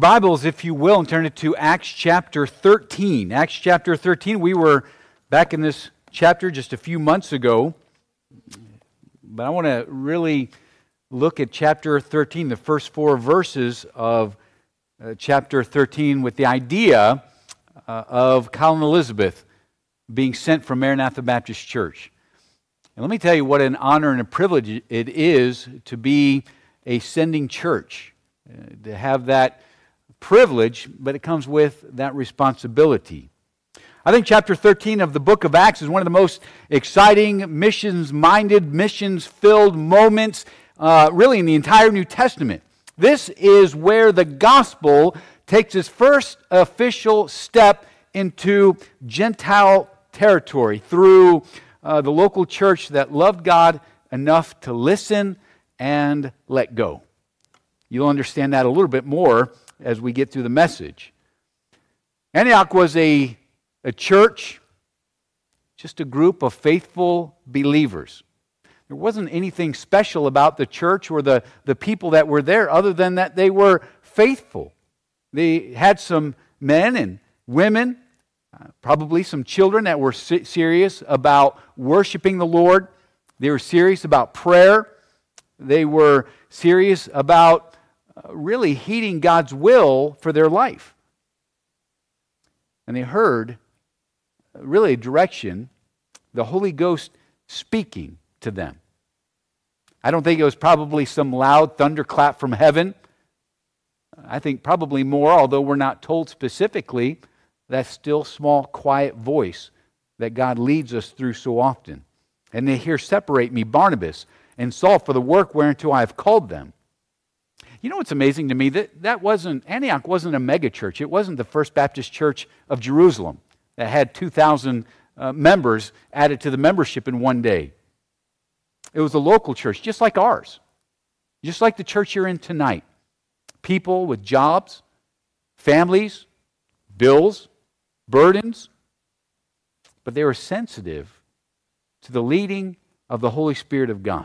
Bibles, if you will, and turn it to Acts chapter 13. Acts chapter 13, we were back in this chapter just a few months ago, but I want to really look at chapter 13, the first four verses of chapter 13, with the idea of Colin Elizabeth being sent from Maranatha Baptist Church. And let me tell you what an honor and a privilege it is to be a sending church, to have that privilege, but it comes with that responsibility. I think chapter 13 of the book of Acts is one of the most exciting, missions-minded, missions-filled moments really in the entire New Testament. This is where the gospel takes its first official step into Gentile territory through the local church that loved God enough to listen and let go. You'll understand that a little bit more as we get through the message. Antioch was a church, just a group of faithful believers. There wasn't anything special about the church or the people that were there other than that they were faithful. They had some men and women, probably some children that were serious about worshiping the Lord. They were serious about prayer. They were serious about really heeding God's will for their life. And they heard really a direction, the Holy Ghost speaking to them. I don't think it was probably some loud thunderclap from heaven. I think probably more, although we're not told specifically, that still small quiet voice that God leads us through so often. And they hear, "Separate me, Barnabas and Saul, for the work whereunto I have called them." You know what's amazing to me? Antioch wasn't a mega church. It wasn't the First Baptist Church of Jerusalem that had 2,000 members added to the membership in one day. It was a local church, just like ours. Just like the church you're in tonight. People with jobs, families, bills, burdens. But they were sensitive to the leading of the Holy Spirit of God.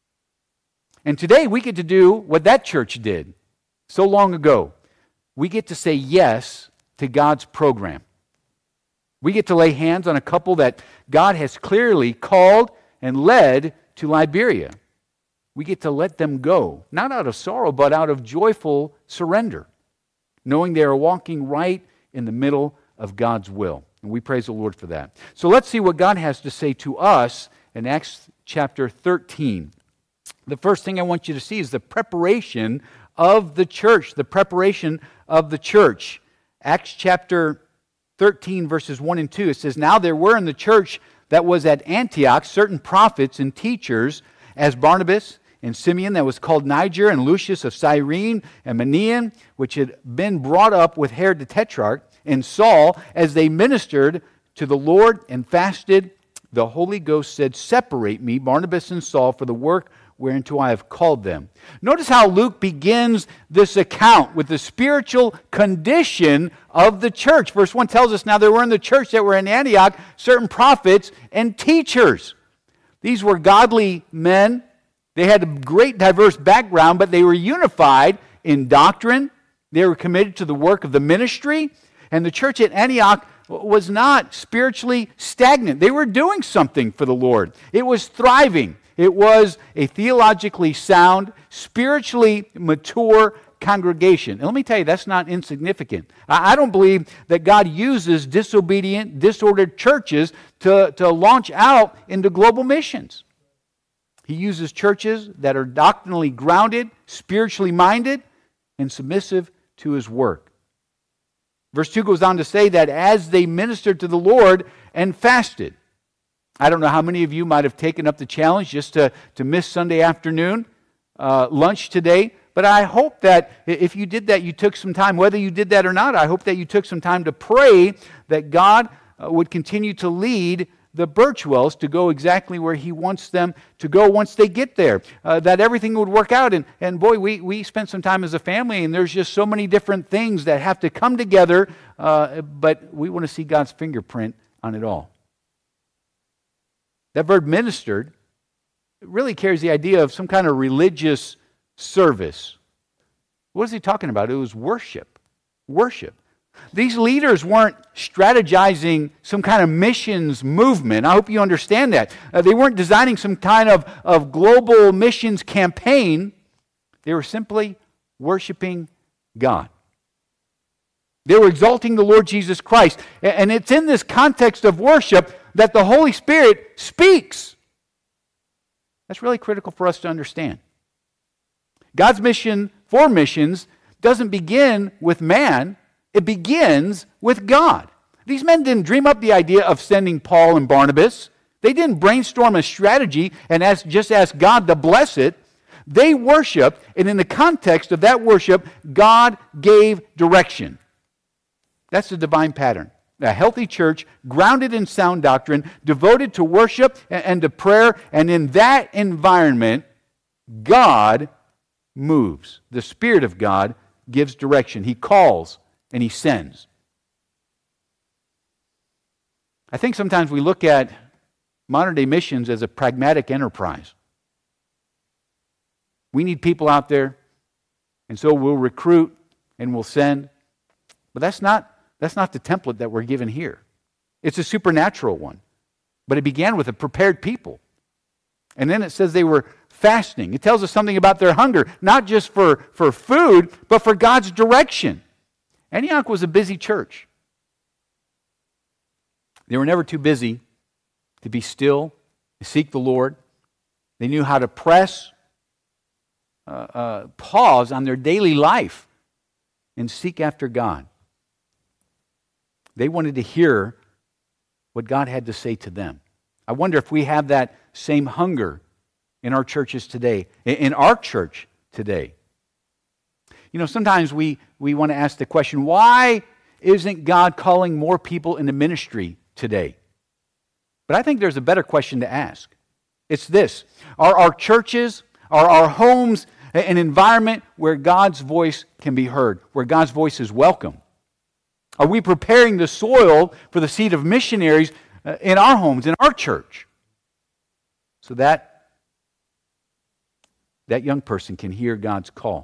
And today we get to do what that church did so long ago. We get to say yes to God's program. We get to lay hands on a couple that God has clearly called and led to Liberia. We get to let them go, not out of sorrow, but out of joyful surrender, knowing they are walking right in the middle of God's will. And we praise the Lord for that. So let's see what God has to say to us in Acts chapter 13. The first thing I want you to see is the preparation of the church. The preparation of the church. Acts chapter 13, verses 1 and 2. It says, "Now there were in the church that was at Antioch certain prophets and teachers, as Barnabas and Simeon that was called Niger, and Lucius of Cyrene, and Manaen, which had been brought up with Herod the Tetrarch, and Saul, as they ministered to the Lord and fasted, the Holy Ghost said, Separate me, Barnabas and Saul, for the work whereunto I have called them." Notice how Luke begins this account with the spiritual condition of the church. Verse 1 tells us, "Now there were in the church that were in Antioch certain prophets and teachers." These were godly men. They had a great diverse background, but they were unified in doctrine. They were committed to the work of the ministry. And the church at Antioch was not spiritually stagnant. They were doing something for the Lord. It was thriving. It was a theologically sound, spiritually mature congregation. And let me tell you, that's not insignificant. I don't believe that God uses disobedient, disordered churches to launch out into global missions. He uses churches that are doctrinally grounded, spiritually minded, and submissive to His work. Verse 2 goes on to say that as they ministered to the Lord and fasted. I don't know how many of you might have taken up the challenge just to miss Sunday afternoon lunch today, but I hope that if you did that, you took some time. Whether you did that or not, I hope that you took some time to pray that God would continue to lead the Birchwells to go exactly where He wants them to go once they get there, that everything would work out. And boy, we spent some time as a family, and there's just so many different things that have to come together, but we want to see God's fingerprint on it all. That verb ministered really carries the idea of some kind of religious service. What is he talking about? It was worship. worship. These leaders weren't strategizing some kind of missions movement. I hope you understand that. They weren't designing some kind of global missions campaign. They were simply worshiping God. They were exalting the Lord Jesus Christ. And it's in this context of worship that the Holy Spirit speaks. That's really critical for us to understand. God's mission for missions doesn't begin with man. It begins with God. These men didn't dream up the idea of sending Paul and Barnabas. They didn't brainstorm a strategy and just ask God to bless it. They worshiped, and in the context of that worship, God gave direction. That's the divine pattern. A healthy church, grounded in sound doctrine, devoted to worship and to prayer, and in that environment, God moves. The Spirit of God gives direction. He calls and He sends. I think sometimes we look at modern-day missions as a pragmatic enterprise. We need people out there, and so we'll recruit and we'll send. But that's not the template that we're given here. It's a supernatural one. But it began with a prepared people. And then it says they were fasting. It tells us something about their hunger, not just for food, but for God's direction. Antioch was a busy church. They were never too busy to be still, to seek the Lord. They knew how to press, pause on their daily life and seek after God. They wanted to hear what God had to say to them. I wonder if we have that same hunger in our churches today, in our church today. You know, sometimes we want to ask the question, why isn't God calling more people into ministry today? But I think there's a better question to ask. It's this: are our churches, are our homes an environment where God's voice can be heard, where God's voice is welcome? Are we preparing the soil for the seed of missionaries in our homes, in our church, so that young person can hear God's call?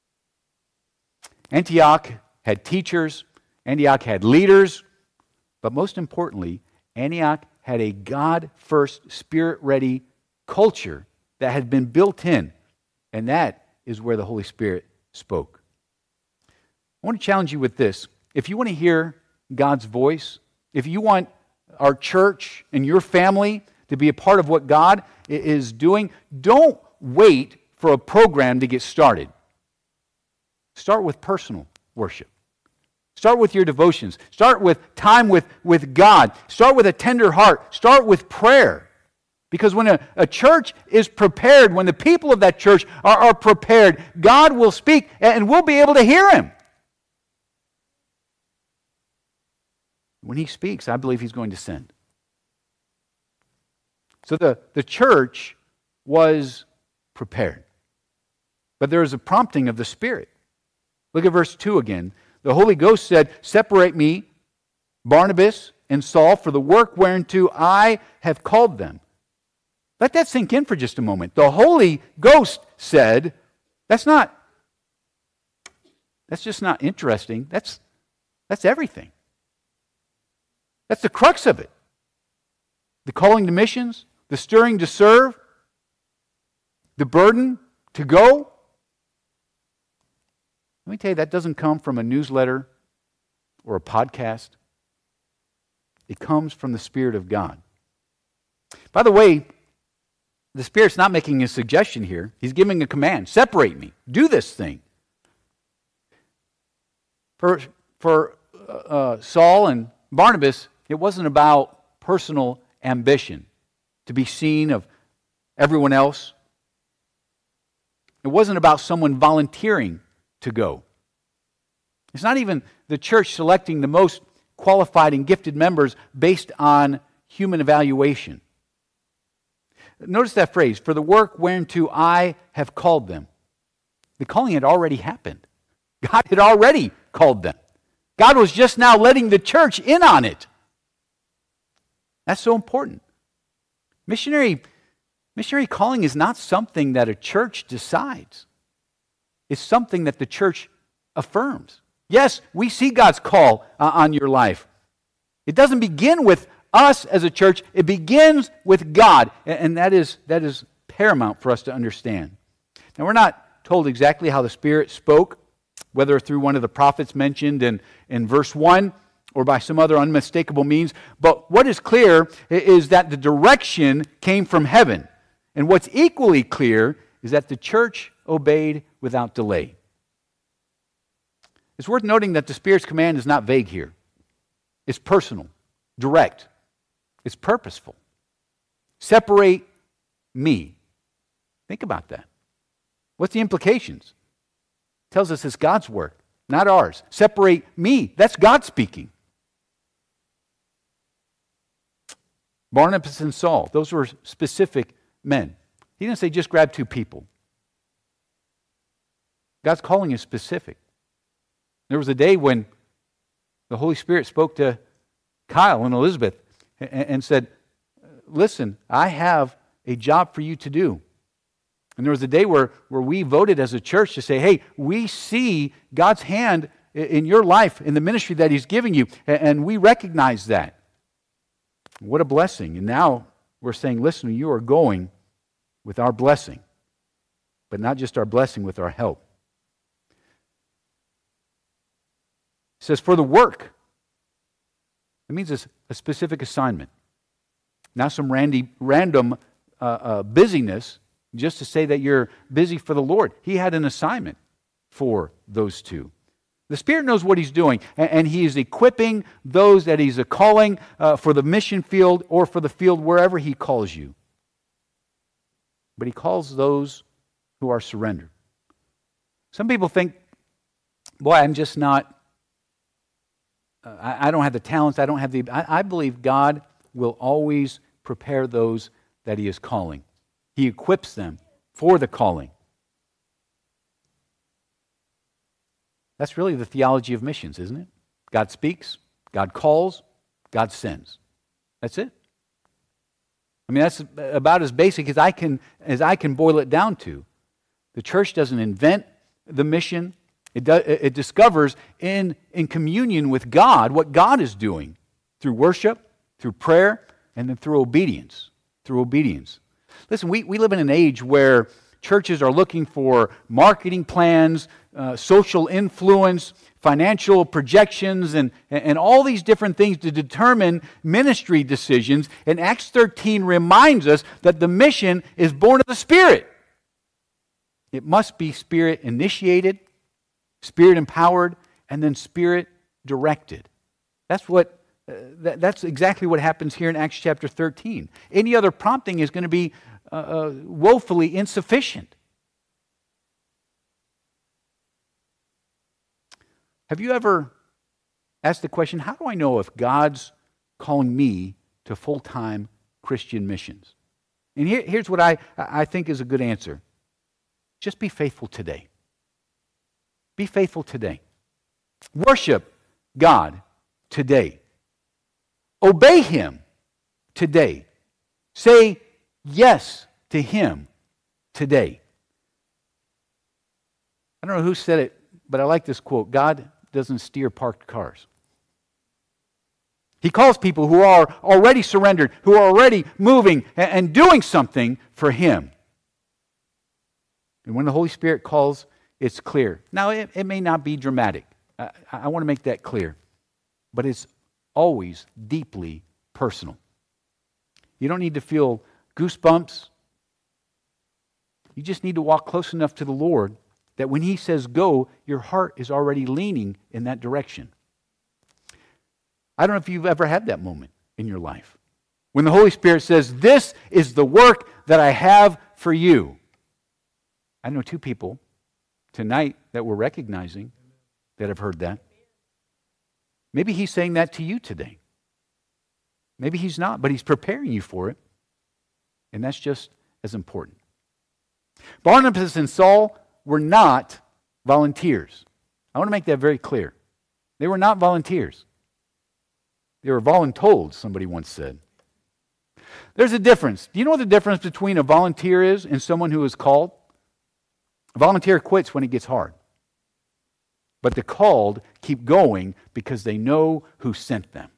Antioch had teachers, Antioch had leaders, but most importantly, Antioch had a God-first, Spirit-ready culture that had been built in, and that is where the Holy Spirit spoke. I want to challenge you with this. If you want to hear God's voice, if you want our church and your family to be a part of what God is doing, don't wait for a program to get started. Start with personal worship. Start with your devotions. Start with time with God. Start with a tender heart. Start with prayer. Because when a church is prepared, when the people of that church are prepared, God will speak and we'll be able to hear Him. When He speaks, I believe He's going to send. So the church was prepared. But there is a prompting of the Spirit. Look at verse 2 again. The Holy Ghost said, "Separate me, Barnabas and Saul, for the work whereunto I have called them." Let that sink in for just a moment. The Holy Ghost said, that's just not interesting. That's everything. That's the crux of it. The calling to missions, the stirring to serve, the burden to go. Let me tell you, that doesn't come from a newsletter or a podcast. It comes from the Spirit of God. By the way, the Spirit's not making a suggestion here. He's giving a command. Separate me. Do this thing. For Saul and Barnabas, it wasn't about personal ambition to be seen of everyone else. It wasn't about someone volunteering to go. It's not even the church selecting the most qualified and gifted members based on human evaluation. Notice that phrase, "for the work whereunto I have called them." The calling had already happened. God had already called them. God was just now letting the church in on it. That's so important. Missionary calling is not something that a church decides. It's something that the church affirms. Yes, we see God's call on your life. It doesn't begin with us as a church. It begins with God, and that is paramount for us to understand. Now, we're not told exactly how the Spirit spoke, whether through one of the prophets mentioned in verse 1 or by some other unmistakable means, but what is clear is that the direction came from heaven. And what's equally clear is that the church obeyed without delay. It's worth noting that the Spirit's command is not vague here. It's personal, direct. It's purposeful. Separate me. Think about that. What's the implications? It tells us it's God's work, not ours. Separate me. That's God speaking. Barnabas and Saul, those were specific men. He didn't say just grab two people. God's calling is specific. There was a day when the Holy Spirit spoke to Kyle and Elizabeth and said, listen, I have a job for you to do. And there was a day where we voted as a church to say, hey, we see God's hand in your life, in the ministry that He's giving you, and we recognize that. What a blessing. And now we're saying, listen, you are going with our blessing, but not just our blessing, with our help. It says, for the work. It means it's a specific assignment. Not some random busyness, just to say that you're busy for the Lord. He had an assignment for those two. The Spirit knows what He's doing, and He is equipping those that He's calling for the mission field or for the field wherever He calls you. But He calls those who are surrendered. Some people think, boy, I'm just not, I don't have the talents, I believe God will always prepare those that He is calling. He equips them for the calling. That's really the theology of missions, isn't it? God speaks, God calls, God sends. That's it. I mean, that's about as basic as I can boil it down to. The church doesn't invent the mission. It discovers in communion with God what God is doing through worship, through prayer, and then through obedience. Listen, we live in an age where churches are looking for marketing plans, social influence, financial projections, and all these different things to determine ministry decisions. And Acts 13 reminds us that the mission is born of the Spirit. It must be Spirit-initiated, Spirit-empowered, and then Spirit-directed. That's exactly what happens here in Acts chapter 13. Any other prompting is going to be woefully insufficient. Have you ever asked the question, how do I know if God's calling me to full-time Christian missions? And here's what I think is a good answer. Just be faithful today. Be faithful today. Worship God today. Obey Him today. Say yes to Him today. I don't know who said it, but I like this quote. God doesn't steer parked cars. He calls people who are already surrendered, who are already moving and doing something for Him. And when the Holy Spirit calls, it's clear. Now, it may not be dramatic. I want to make that clear. But it's always deeply personal. You don't need to feel goosebumps. You just need to walk close enough to the Lord that when He says go, your heart is already leaning in that direction. I don't know if you've ever had that moment in your life. When the Holy Spirit says, this is the work that I have for you. I know two people tonight that we're recognizing that have heard that. Maybe He's saying that to you today. Maybe He's not, but He's preparing you for it. And that's just as important. Barnabas and Saul were not volunteers. I want to make that very clear. They were not volunteers. They were voluntold, somebody once said. There's a difference. Do you know what the difference between a volunteer is and someone who is called? A volunteer quits when it gets hard. But the called keep going because they know who sent them.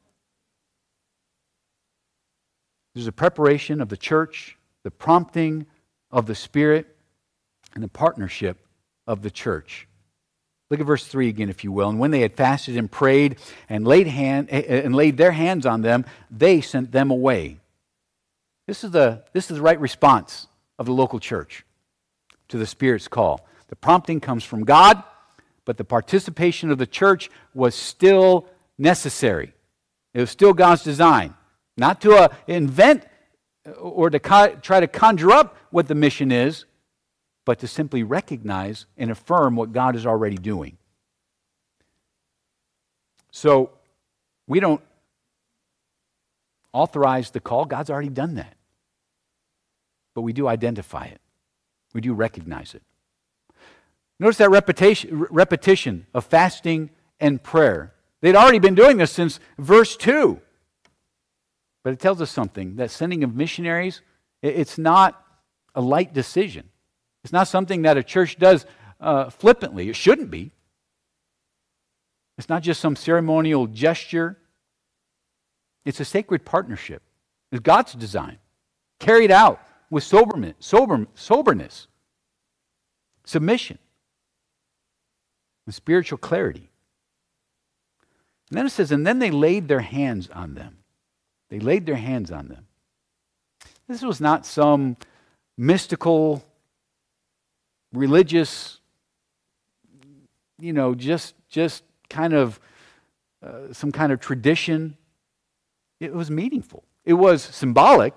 There's a preparation of the church, the prompting of the Spirit, and the partnership of the church. Look at verse 3 again, if you will. And when they had fasted and prayed and laid their hands on them, they sent them away. This is the right response of the local church to the Spirit's call. The prompting comes from God, but the participation of the church was still necessary. It was still God's design. Not to invent or to try to conjure up what the mission is, but to simply recognize and affirm what God is already doing. So, we don't authorize the call. God's already done that. But we do identify it. We do recognize it. Notice that repetition of fasting and prayer. They'd already been doing this since verse 2. But it tells us something, that sending of missionaries, it's not a light decision. It's not something that a church does flippantly. It shouldn't be. It's not just some ceremonial gesture. It's a sacred partnership. It's God's design, carried out with soberness, submission, and spiritual clarity. And then it says, and then they laid their hands on them. They laid their hands on them. This was not some mystical, religious, just kind of some kind of tradition. It was meaningful. It was symbolic.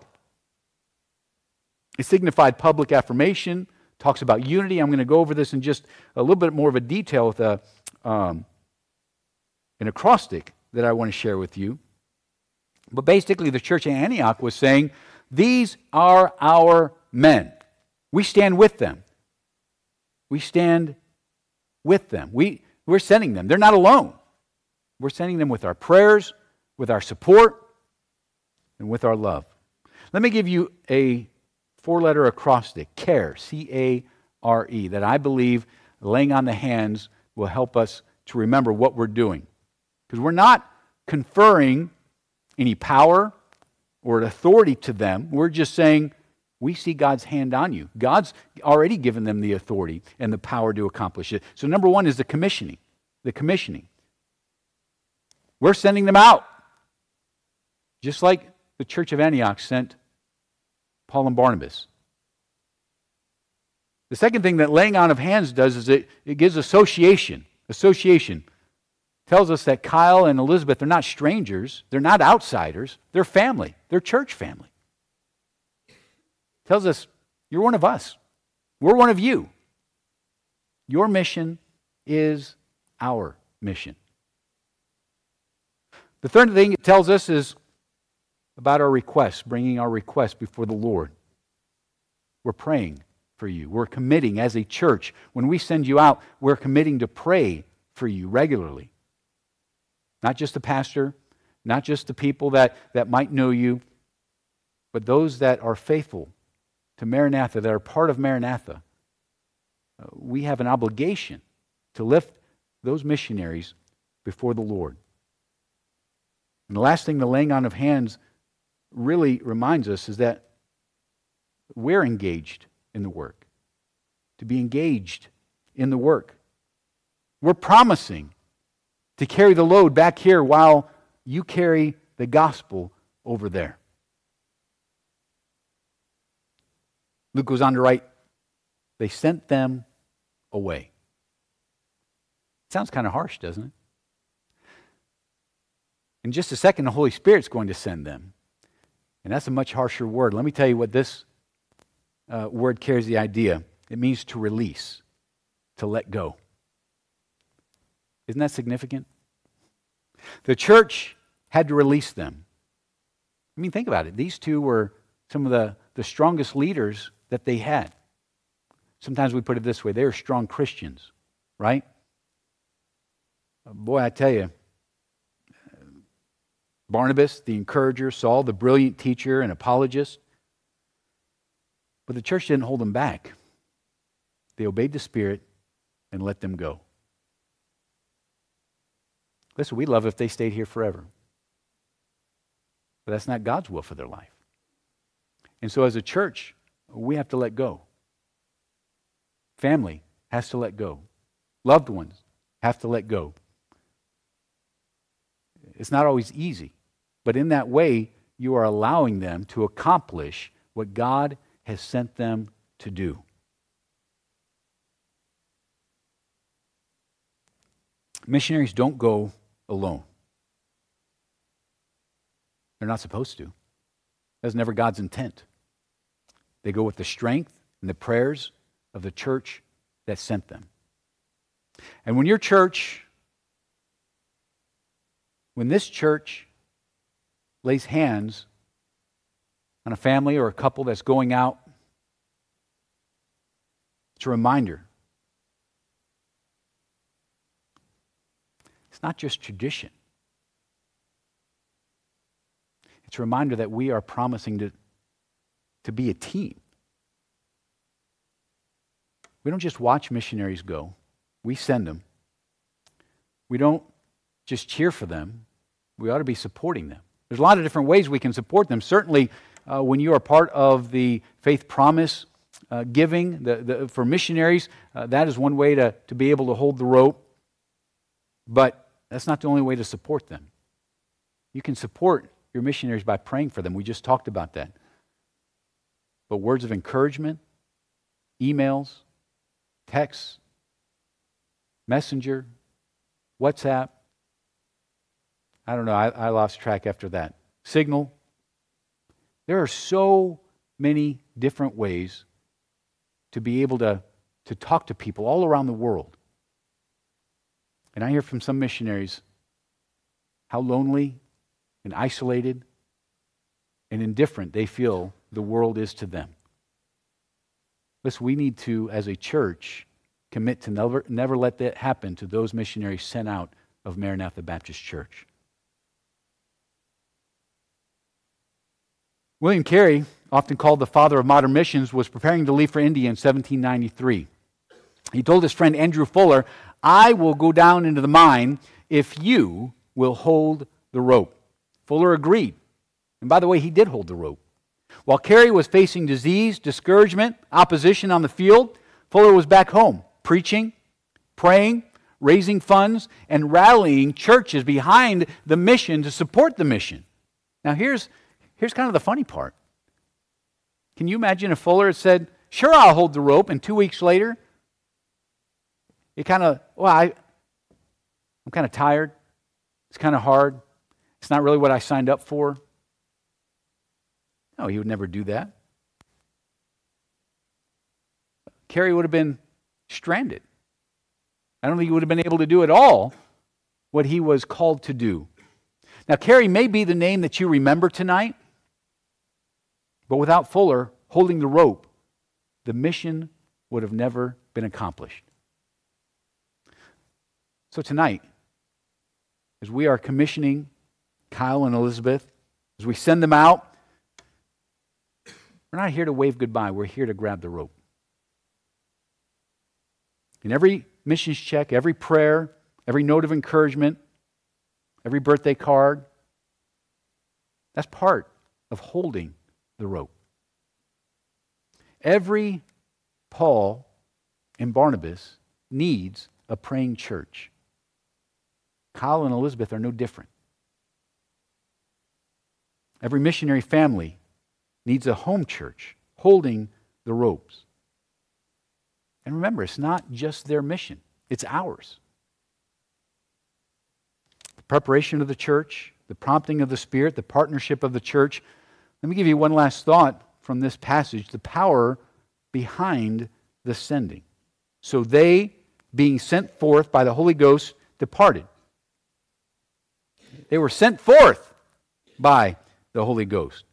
It signified public affirmation, talks about unity. I'm going to go over this in just a little bit more of a detail with an acrostic that I want to share with you. But basically, the church in Antioch was saying, these are our men. We stand with them. We stand with them. We're sending them. They're not alone. We're sending them with our prayers, with our support, and with our love. Let me give you a 4-letter acrostic, CARE, C-A-R-E, that I believe laying on the hands will help us to remember what we're doing. Because we're not conferring any power or authority to them. We're just saying, we see God's hand on you. God's already given them the authority and the power to accomplish it. So number one is the commissioning. The commissioning. We're sending them out. Just like the church of Antioch sent Paul and Barnabas. The second thing that laying on of hands does is it gives association. Association tells us that Kyle and Elizabeth are not strangers. They're not outsiders. They're family. They're church family. Tells us, you're one of us. We're one of you. Your mission is our mission. The third thing it tells us is about our requests, bringing our requests before the Lord. We're praying for you. We're committing as a church. When we send you out, we're committing to pray for you regularly. Not just the pastor, not just the people that might know you, but those that are faithful to Maranatha, that are part of Maranatha. We have an obligation to lift those missionaries before the Lord. And the last thing the laying on of hands really reminds us is that we're engaged in the work. To be engaged in the work. We're promising to carry the load back here while you carry the gospel over there. Luke goes on to write, they sent them away. Sounds kind of harsh, doesn't it? In just a second, the Holy Spirit's going to send them. And that's a much harsher word. Let me tell you what this word carries the idea. It means to release, to let go. Isn't that significant? The church had to release them. I mean, think about it. These two were some of the strongest leaders that they had. Sometimes we put it this way. They were strong Christians, right? Boy, I tell you, Barnabas, the encourager, Saul, the brilliant teacher and apologist. But the church didn't hold them back. They obeyed the Spirit and let them go. Listen, we'd love if they stayed here forever. But that's not God's will for their life. And so as a church, we have to let go. Family has to let go. Loved ones have to let go. It's not always easy, but in that way, you are allowing them to accomplish what God has sent them to do. Missionaries don't go alone. They're not supposed to. That's never God's intent. They go with the strength and the prayers of the church that sent them. And when this church lays hands on a family or a couple that's going out, it's a reminder. It's not just tradition. It's a reminder that we are promising to be a team. We don't just watch missionaries go. We send them. We don't just cheer for them. We ought to be supporting them. There's a lot of different ways we can support them. Certainly, when you are part of the Faith Promise giving for missionaries, that is one way to be able to hold the rope. But that's not the only way to support them. You can support your missionaries by praying for them. We just talked about that. But words of encouragement, emails, texts, messenger, WhatsApp, I don't know, I lost track after that. Signal. There are so many different ways to be able to talk to people all around the world. And I hear from some missionaries how lonely and isolated and indifferent they feel the world is to them. Listen, we need to, as a church, commit to never let that happen to those missionaries sent out of Maranatha Baptist Church. William Carey, often called the father of modern missions, was preparing to leave for India in 1793. He told his friend Andrew Fuller, "I will go down into the mine if you will hold the rope." Fuller agreed. And by the way, he did hold the rope. While Carey was facing disease, discouragement, opposition on the field, Fuller was back home, preaching, praying, raising funds, and rallying churches behind the mission to support the mission. Now here's kind of the funny part. Can you imagine if Fuller had said, "Sure, I'll hold the rope," and 2 weeks later, I'm kind of tired. It's kind of hard. It's not really what I signed up for. No, he would never do that. Carey would have been stranded. I don't think he would have been able to do at all what he was called to do. Now, Carey may be the name that you remember tonight, but without Fuller holding the rope, the mission would have never been accomplished. So tonight, as we are commissioning Kyle and Elizabeth, as we send them out, we're not here to wave goodbye. We're here to grab the rope. In every missions check, every prayer, every note of encouragement, every birthday card, that's part of holding the rope. Every Paul and Barnabas needs a praying church. Kyle and Elizabeth are no different. Every missionary family needs a home church holding the ropes. And remember, it's not just their mission, it's ours. The preparation of the church, the prompting of the Spirit, the partnership of the church. Let me give you one last thought from this passage, the power behind the sending. So they, being sent forth by the Holy Ghost, departed. They were sent forth by the Holy Ghost.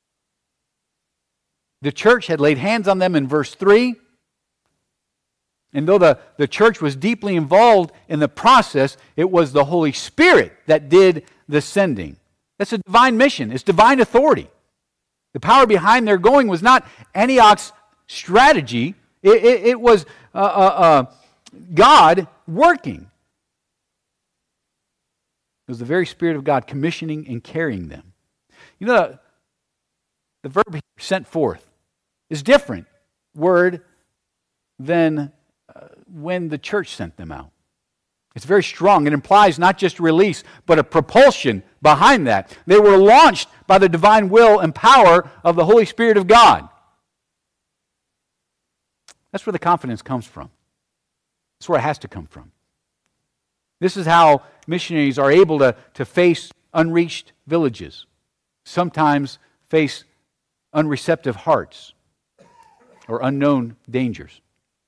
The church had laid hands on them in verse 3. And though the church was deeply involved in the process, it was the Holy Spirit that did the sending. That's a divine mission. It's divine authority. The power behind their going was not Antioch's strategy. It was God working. It was the very Spirit of God commissioning and carrying them. You know, the verb here, sent forth, is different word than when the church sent them out. It's very strong. It implies not just release, but a propulsion behind that. They were launched by the divine will and power of the Holy Spirit of God. That's where the confidence comes from. That's where it has to come from. This is how missionaries are able to face unreached villages, sometimes face unreceptive hearts or unknown dangers.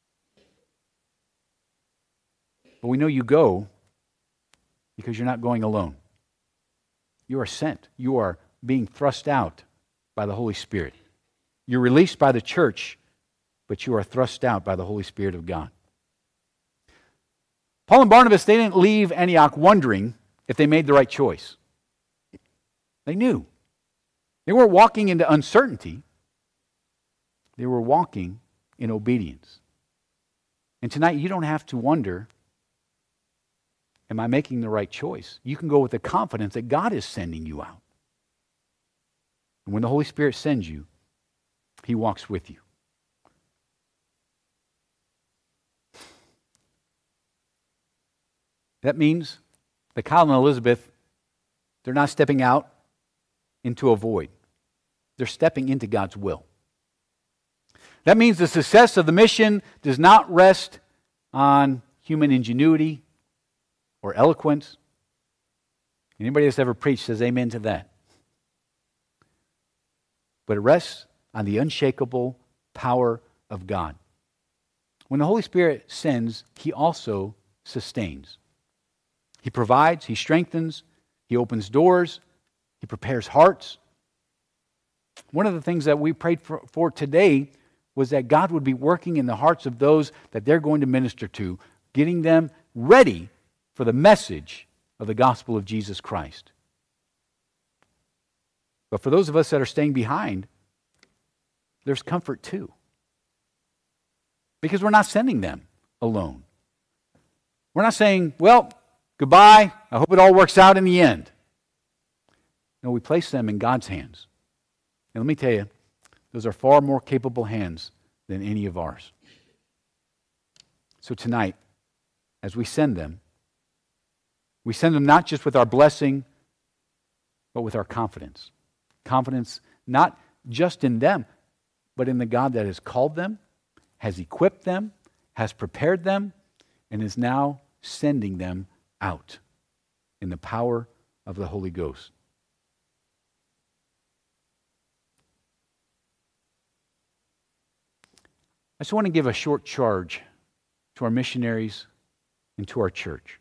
But we know you go because you're not going alone. You are sent. You are being thrust out by the Holy Spirit. You're released by the church, but you are thrust out by the Holy Spirit of God. Paul and Barnabas, they didn't leave Antioch wondering if they made the right choice. They knew. They weren't walking into uncertainty. They were walking in obedience. And tonight, you don't have to wonder, am I making the right choice? You can go with the confidence that God is sending you out. And when the Holy Spirit sends you, He walks with you. That means that Kyle and Elizabeth, they're not stepping out into a void. They're stepping into God's will. That means the success of the mission does not rest on human ingenuity or eloquence. Anybody that's ever preached says amen to that. But it rests on the unshakable power of God. When the Holy Spirit sends, He also sustains. He provides, He strengthens, He opens doors, He prepares hearts. One of the things that we prayed for today was that God would be working in the hearts of those that they're going to minister to, getting them ready for the message of the gospel of Jesus Christ. But for those of us that are staying behind, there's comfort too. Because we're not sending them alone. We're not saying, well, goodbye, I hope it all works out in the end. No, we place them in God's hands. And let me tell you, those are far more capable hands than any of ours. So tonight, as we send them not just with our blessing, but with our confidence. Confidence not just in them, but in the God that has called them, has equipped them, has prepared them, and is now sending them out in the power of the Holy Ghost. I just want to give a short charge to our missionaries and to our church.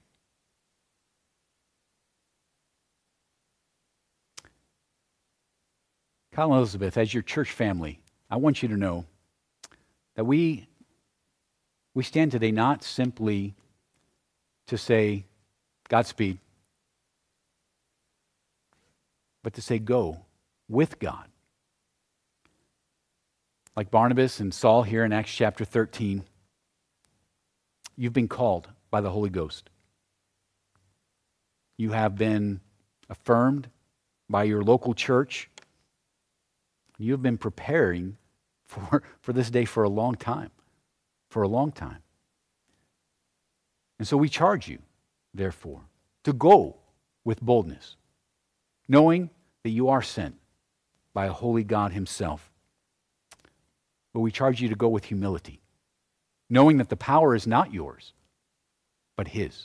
Kyle and Elizabeth, as your church family, I want you to know that we stand today not simply to say Godspeed, but to say go with God. Like Barnabas and Saul here in Acts chapter 13, you've been called by the Holy Ghost. You have been affirmed by your local church. You have been preparing for this day for a long time. For a long time. And so we charge you, therefore, to go with boldness, knowing that you are sent by a holy God Himself. But we charge you to go with humility, knowing that the power is not yours, but His.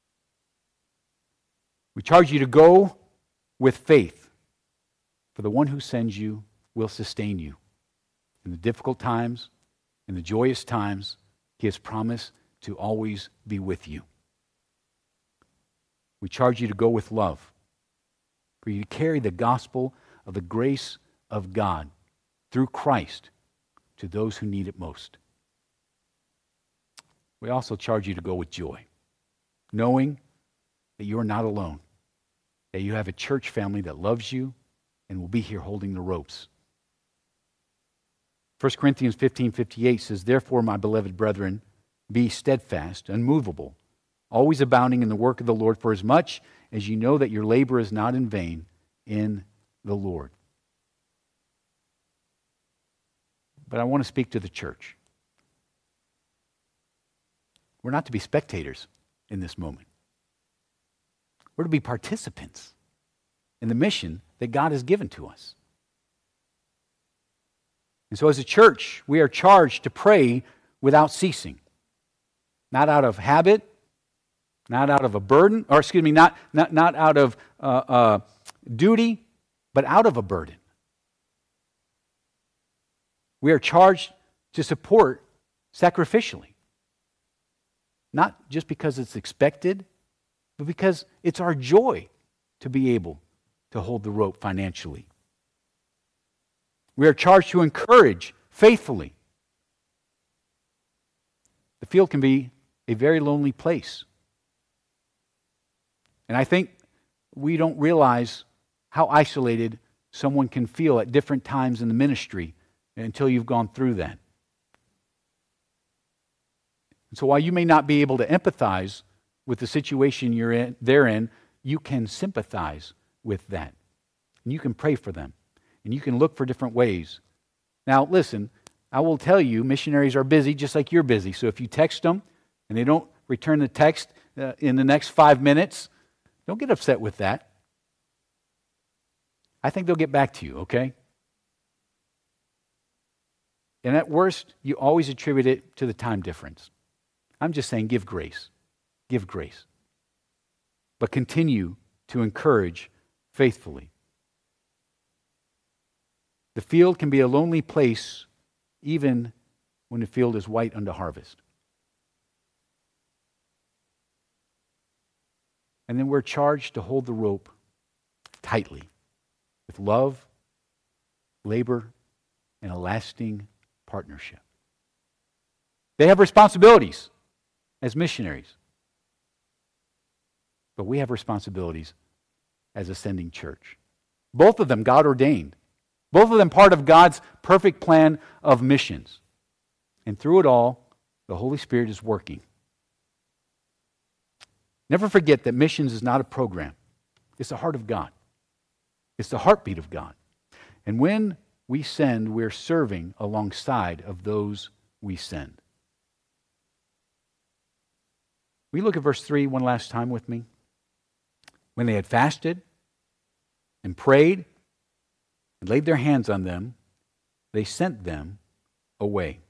We charge you to go with faith, for the one who sends you will sustain you. In the difficult times, in the joyous times, He has promised to always be with you. We charge you to go with love, for you to carry the gospel of the grace of God through Christ to those who need it most. We also charge you to go with joy, knowing that you are not alone, that you have a church family that loves you and will be here holding the ropes. 1 Corinthians 15:58 says, "Therefore, my beloved brethren, be steadfast, unmovable, always abounding in the work of the Lord, for as much as you know that your labor is not in vain in the Lord. But I want to speak to the church. We're not to be spectators in this moment. We're to be participants in the mission that God has given to us. And so as a church, we are charged to pray without ceasing. Not out of habit, not out of a burden, or excuse me, not out of duty, but out of a burden. We are charged to support sacrificially. Not just because it's expected, but because it's our joy to be able to hold the rope financially. We are charged to encourage faithfully. The field can be a very lonely place. And I think we don't realize how isolated someone can feel at different times in the ministry until you've gone through that. And so while you may not be able to empathize with the situation they're in, you can sympathize with that. And you can pray for them. And you can look for different ways. Now, listen, I will tell you, missionaries are busy just like you're busy. So if you text them and they don't return the text in the next 5 minutes, don't get upset with that. I think they'll get back to you, okay? And at worst, you always attribute it to the time difference. I'm just saying give grace. Give grace. But continue to encourage faithfully. The field can be a lonely place even when the field is white unto harvest. And then we're charged to hold the rope tightly with love, labor, and a lasting partnership. They have responsibilities as missionaries, but we have responsibilities as a sending church. Both of them God ordained. Both of them part of God's perfect plan of missions. And through it all, the Holy Spirit is working. Never forget that missions is not a program. It's the heart of God. It's the heartbeat of God. And when we send, we're serving alongside of those we send. Will you look at verse 3 one last time with me? When they had fasted and prayed and laid their hands on them, they sent them away.